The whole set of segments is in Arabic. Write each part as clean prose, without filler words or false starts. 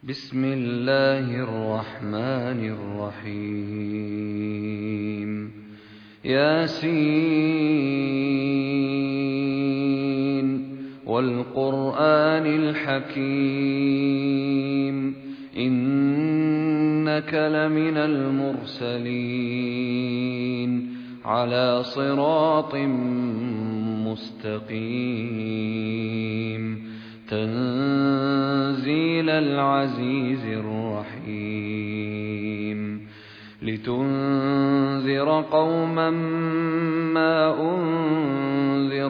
بسم الله الرحمن الرحيم. ياسين والقرآن الحكيم إنك لمن المرسلين على صراط مستقيم تنزيل العزيز الرحيم لتنذر قوما ما أنذر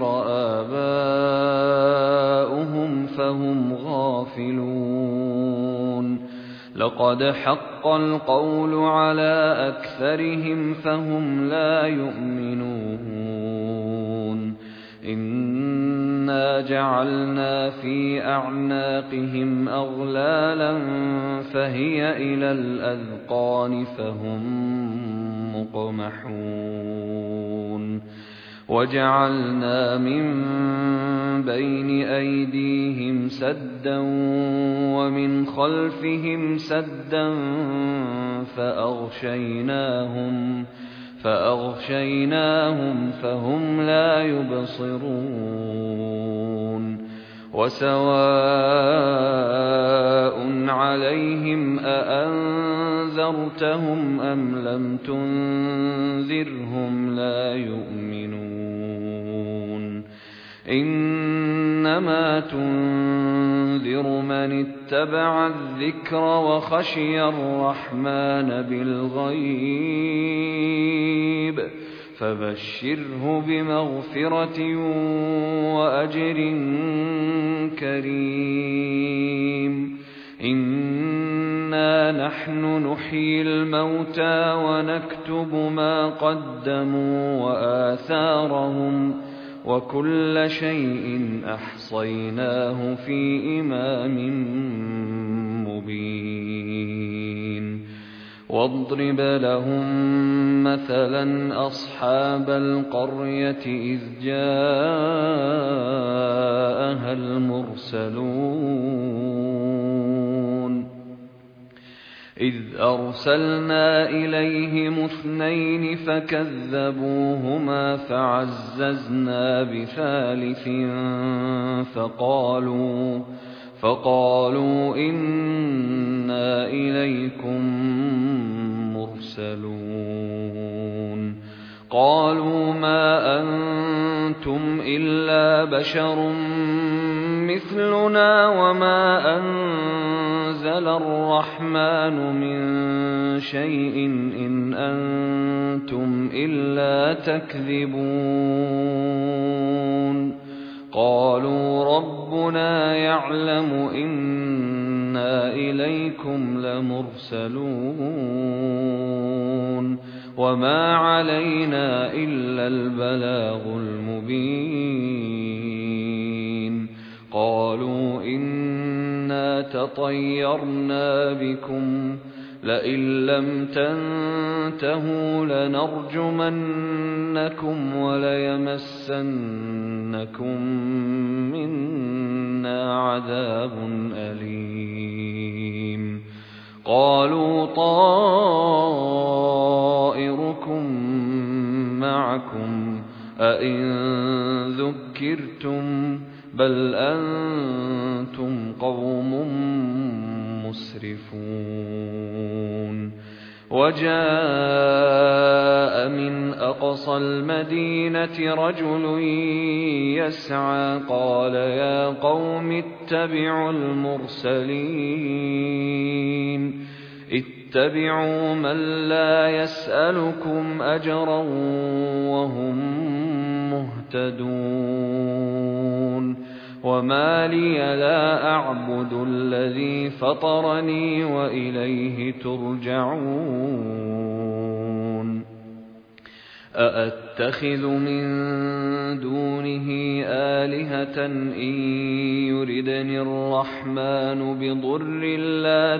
آباؤهم فهم غافلون لقد حق القول على أكثرهم فهم لا يؤمنون إنا جعلنا في أعناقهم أغلالا فهي إلى الأذقان فهم مقمحون وجعلنا من بين أيديهم سدا ومن خلفهم سدا فأغشيناهم فهم لا يبصرون وسواء عليهم أأنذرتهم أم لم تنذرهم لا يؤمنون إنما تنذر من اتبع الذكر وخشي الرحمن بالغيب فبشره بمغفرة وأجر كريم إنا نحن نحيي الموتى ونكتب ما قدموا وآثارهم وكل شيء أحصيناه في إمام مبين واضرب لهم مثلا أصحاب القرية إذ جاءها المرسلون إذ أرسلنا إليهم 2 فكذبوهما فعززنا بثالث فقالوا إنا إليكم مرسلون قالوا ما أنتم إلا بشر مثلنا وما أنزل الرحمن من شيء إن أنتم إلا تكذبون قالوا ربنا يعلم إنا إليكم لمرسلون وما علينا إلا البلاغ المبين قالوا إنا تطيرنا بكم لئن لم تنتهوا لنرجمنكم وليمسنكم منا عذاب أليم قالوا طائركم معكم أئن ذكرتم بل أنتم قوم مسرفون وجاء من أقصى المدينة رجل يسعى قال يا قوم اتبعوا المرسلين اتبعوا من لا يسألكم أجرا وهم مهتدون وما لي لا أعبد الذي فطرني وإليه ترجعون أأتخذ من دونه آلهة إن يردني الرحمن بضر لا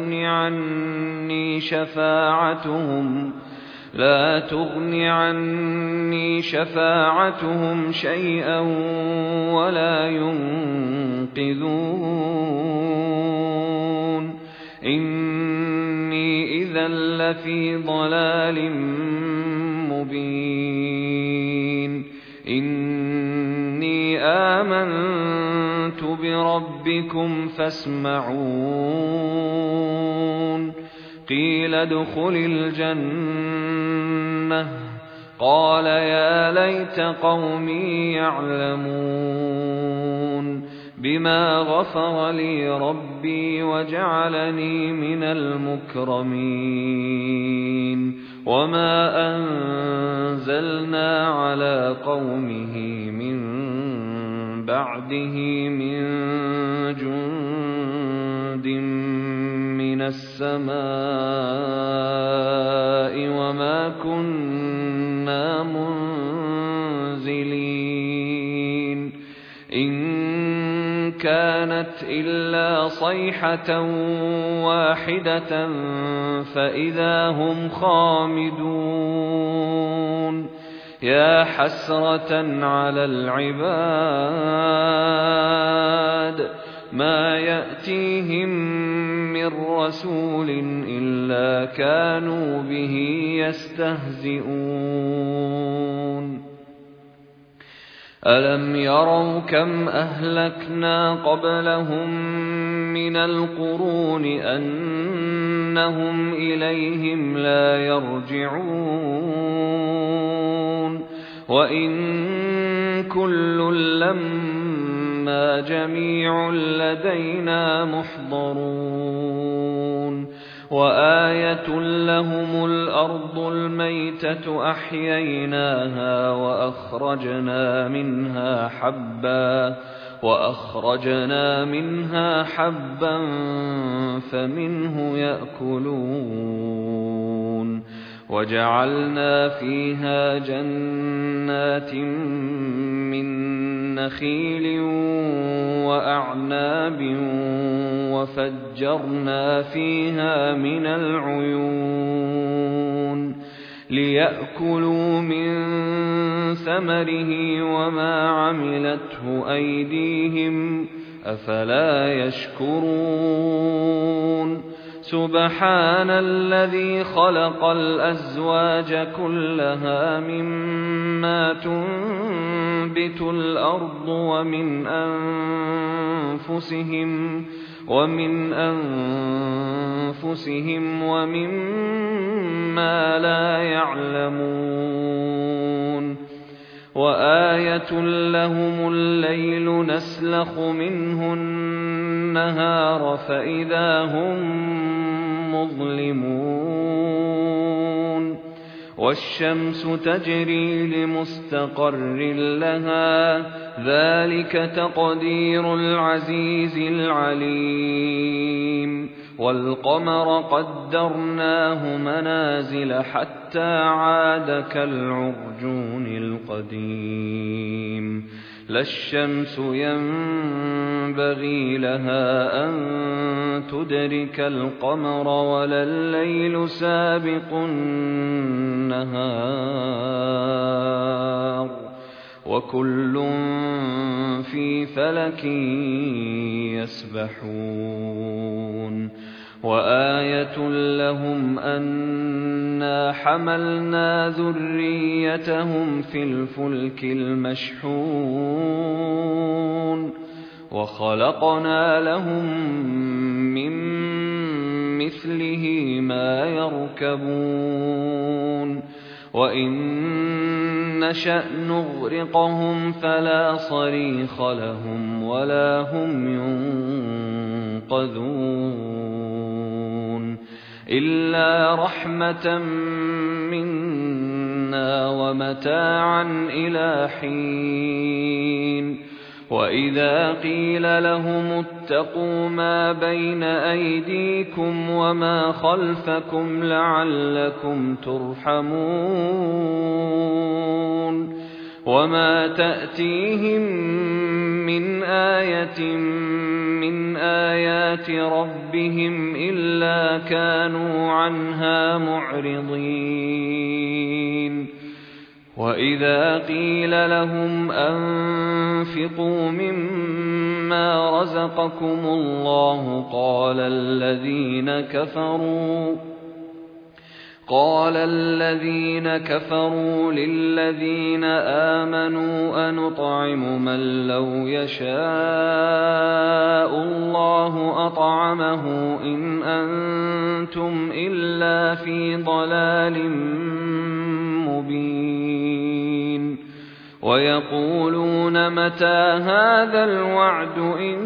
تغن عني شفاعتهم شيئا ولا ينقذون إني إذا لفي ضلال مبين إني آمنت بربكم فاسمعون قيل ادخل الجنة قال يا ليت قومي يعلمون بما غفر لي ربي وجعلني من المكرمين وما أنزلنا على قومه من بعده من جند من السماء وما كنا منزلين إن كانت إلا صيحة واحدة فإذا هم خامدون يا حسرة على العباد ما يأتيهم من رسول إلا كانوا به يستهزئون ألم يروا كم أهلكنا قبلهم من القرون أنهم إليهم لا يرجعون وإن كل لما جميع لدينا محضرون وآية لهم الأرض الميتة أحييناها وأخرجنا منها حبا فمنه يأكلون وجعلنا فيها جنات من نخيل وأعناب وفجرنا فيها من العيون ليأكلوا من ثمره وما عملته أيديهم أفلا يشكرون سبحان الذي خلق الأزواج كلها مما تنبت الأرض ومن أنفسهم ومما لا يعلمون وآية لهم الليل نسلخ منه النهار فإذا هم مظلمون والشمس تجري لمستقر لها ذلك تقدير العزيز العليم والقمر قدرناه منازل حتى عاد كالعرجون القديم لا الشمس ينبغي لها أن تدرك القمر ولا الليل سابق النهار وكل في فلك يسبحون وآية لهم أنا حملنا ذريتهم في الفلك المشحون وخلقنا لهم من مثله ما يركبون وإن نشأ نغرقهم فلا صريخ لهم ولا هم ينقذون إلا رحمة منا ومتاعا إلى حين وإذا قيل لهم اتقوا ما بين أيديكم وما خلفكم لعلكم ترحمون وما تأتيهم من آية من آيات ربهم إلا كانوا عنها معرضين وَإِذَا قِيلَ لَهُمْ أَنفِقُوا مِمَّا رَزَقَكُمُ اللَّهُ قَالَ الَّذِينَ كَفَرُوا لِلَّذِينَ آمَنُوا أَنُطْعِمُ مَن لَّوْ يَشَاءُ اللَّهُ أَطْعَمَهُ إِنْ أَنتُمْ إِلَّا فِي ضَلَالٍ مُّبِينٍ وَيَقُولُونَ مَتَىٰ هَٰذَا الْوَعْدُ إِن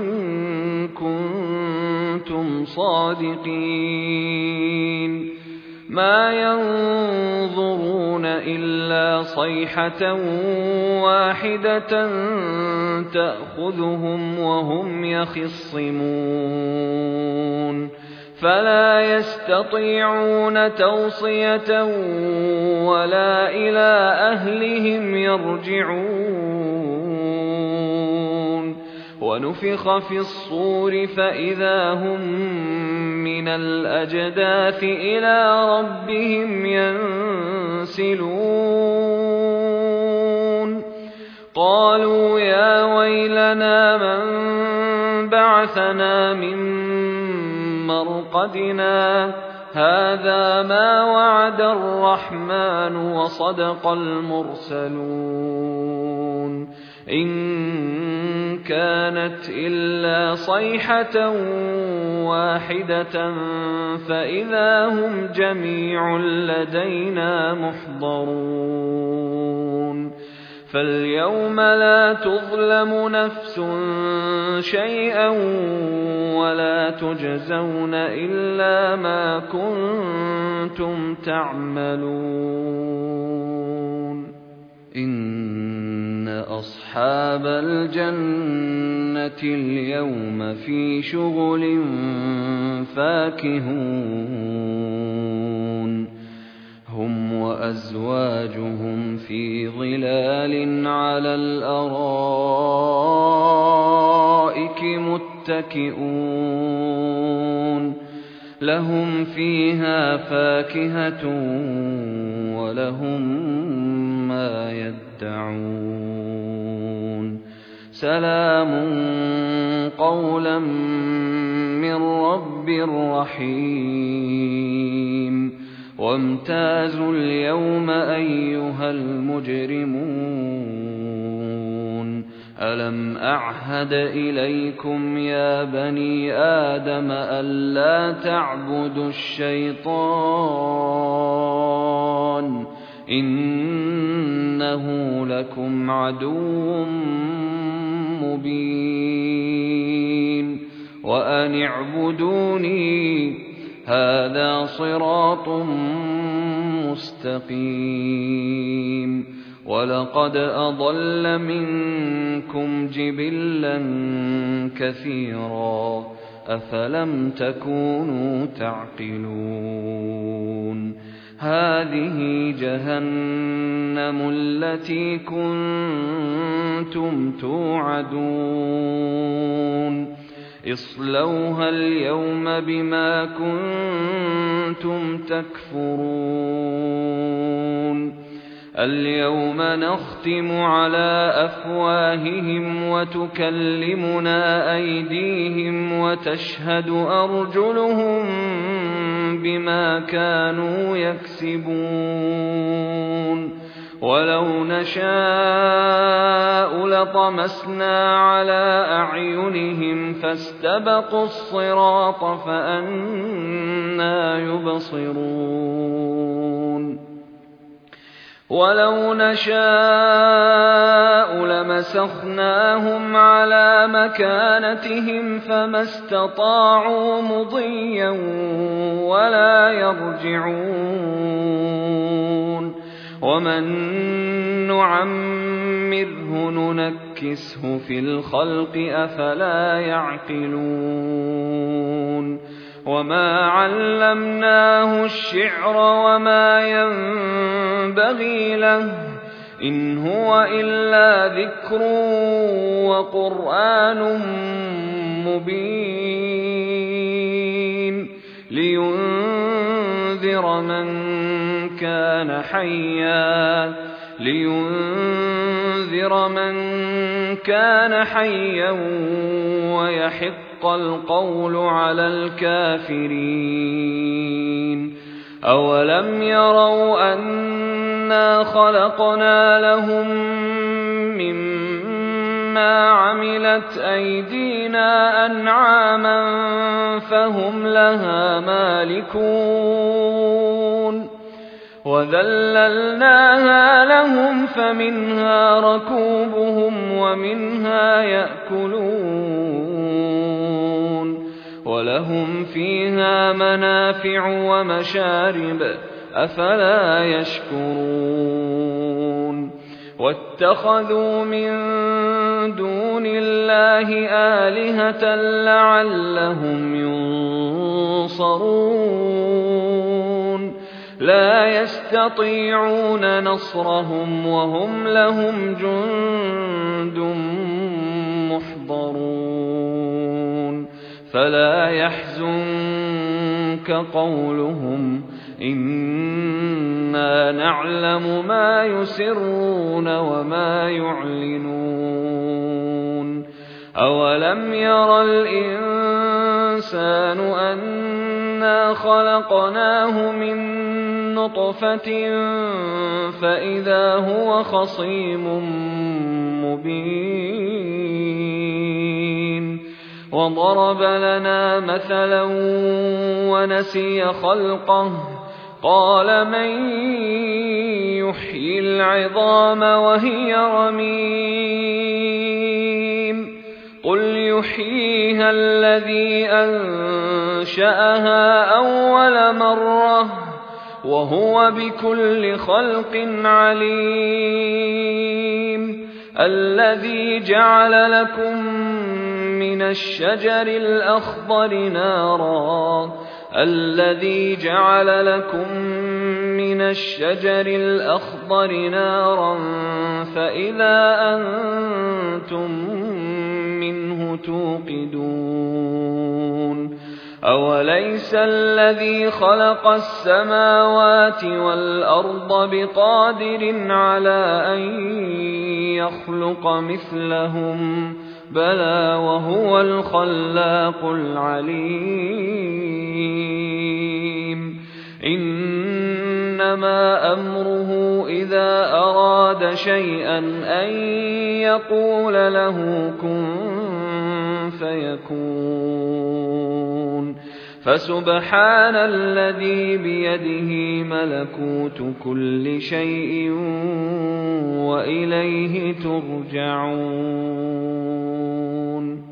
كُنتُمْ صَادِقِينَ مَا يَنظُرُونَ إِلَّا صَيْحَةً وَاحِدَةً تَأْخُذُهُمْ وَهُمْ يَخِصِّمُونَ فَلَا يَسْتَطِيعُونَ تَوْصِيَةً وَلَا إِلَىٰ أَهْلِهِمْ يَرْجِعُونَ وَنُفِخَ فِي الصُّورِ فَإِذَا هُم مِّنَ الْأَجْدَاثِ إِلَىٰ رَبِّهِمْ يَنسِلُونَ قَالُوا يَا وَيْلَنَا مَن بَعَثَنَا مِن مَّرْقَدِنَا هَٰذَا مَا وَعَدَ الرَّحْمَٰنُ وَصَدَقَ الْمُرْسَلُونَ إِن كَانَتْ إِلَّا صَيْحَةً وَاحِدَةً فَإِذَا هُمْ جَمِيعٌ لَّدَيْنَا مُحْضَرُونَ فَالْيَوْمَ لَا تُظْلَمُ نَفْسٌ شَيْئًا وَلَا تُجْزَوْنَ إِلَّا مَا كُنتُمْ تَعْمَلُونَ إِنَّ أَصْحَابَ الْجَنَّةِ الْيَوْمَ فِي شُغُلٍ فَاكِهُونَ هُمْ وَأَزْوَاجُهُمْ فِي ظِلَالٍ عَلَى الْأَرَائِكِ مُتَّكِئُونَ لَهُمْ فِيهَا فَاكِهَةٌ وَلَهُم مَّا يَدَّعُونَ سَلَامٌ قَوْلًا مِّن رَّبٍّ رَّحِيمٍ وَامْتَازُوا الْيَوْمَ أَيُّهَا الْمُجْرِمُونَ أَلَمْ أَعْهَدْ إِلَيْكُمْ يَا بَنِي آدَمَ أَلَّا تَعْبُدُوا الشَّيْطَانَ إِنَّهُ لَكُمْ عَدُوٌّ مُّبِينٌ وَأَنِ اعْبُدُونِي هَٰذَا صِرَاطٌ مُّسْتَقِيمٌ وَلَقَدْ أَضَلَّ مِنكُمْ جِبِلًّا كَثِيرًا أَفَلَمْ تَكُونُوا تَعْقِلُونَ هَٰذِهِ جَهَنَّمُ الَّتِي كُنتُمْ تُوعَدُونَ اصْلَوْهَا الْيَوْمَ بِمَا كُنتُمْ تَكْفُرُونَ الْيَوْمَ نَخْتِمُ عَلَىٰ أَفْوَاهِهِمْ وَتُكَلِّمُنَا أَيْدِيهِمْ وَتَشْهَدُ أَرْجُلُهُم بِمَا كَانُوا يَكْسِبُونَ وَلَوْ نَشَاءُ لَطَمَسْنَا عَلَىٰ أَعْيُنِهِمْ فَاسْتَبَقُوا الصِّرَاطَ فَأَنَّىٰ يُبْصِرُونَ وَلَوْ نَشَاءُ لَمَسَخْنَاهُمْ عَلَىٰ مَكَانَتِهِمْ فَمَا اسْتَطَاعُوا مُضِيًّا وَلَا يَرْجِعُونَ وَمَن نُّعَمِّرْهُ نُنَكِّسْهُ فِي الْخَلْقِ أَفَلَا يَعْقِلُونَ وَمَا عَلَّمْنَاهُ الشِّعْرَ وَمَا يَنبَغِي لَهُ إِنْ هُوَ إِلَّا ذِكْرٌ وَقُرْآنٌ مُّبِينٌ لِّيُنذِرَ مَن كَانَ حَيًّا لينذر من كان حيا ويحق القول على الكافرين. أولم يروا أنا خلقنا لهم مما عملت أيدينا أنعاما فهم لها مالكون وذللناها لهم فمنها ركوبهم ومنها يأكلون ولهم فيها منافع ومشارب أفلا يشكرون. واتخذوا من دون الله آلهة لعلهم ينصرون لا يستطيعون نصرهم وهم لهم جند محضرون. فلا يحزنك قولهم إنا نعلم ما يسرون وما يعلنون. أولم ير الإنسان أنا خلقناه من نطفة فإذا هو خصيم مبين وضرب لنا مثلا ونسي خلقه قال من يحيي العظام وهي رميم قل يحييها الذي أنشأها أول مرة وهو بكل خلق عليم. الذي جعل لكم من الشجر الأخضر نارا فإذا أنتم منه توقدون. أوليس الذي خلق السماوات والأرض بقادر على أن يخلق مثلهم بلى وهو الخلاق العليم. إنما أمره إذا أراد شيئا أن يقول له كن فيكون. فسبحان الذي بيده ملكوت كل شيء وإليه ترجعون.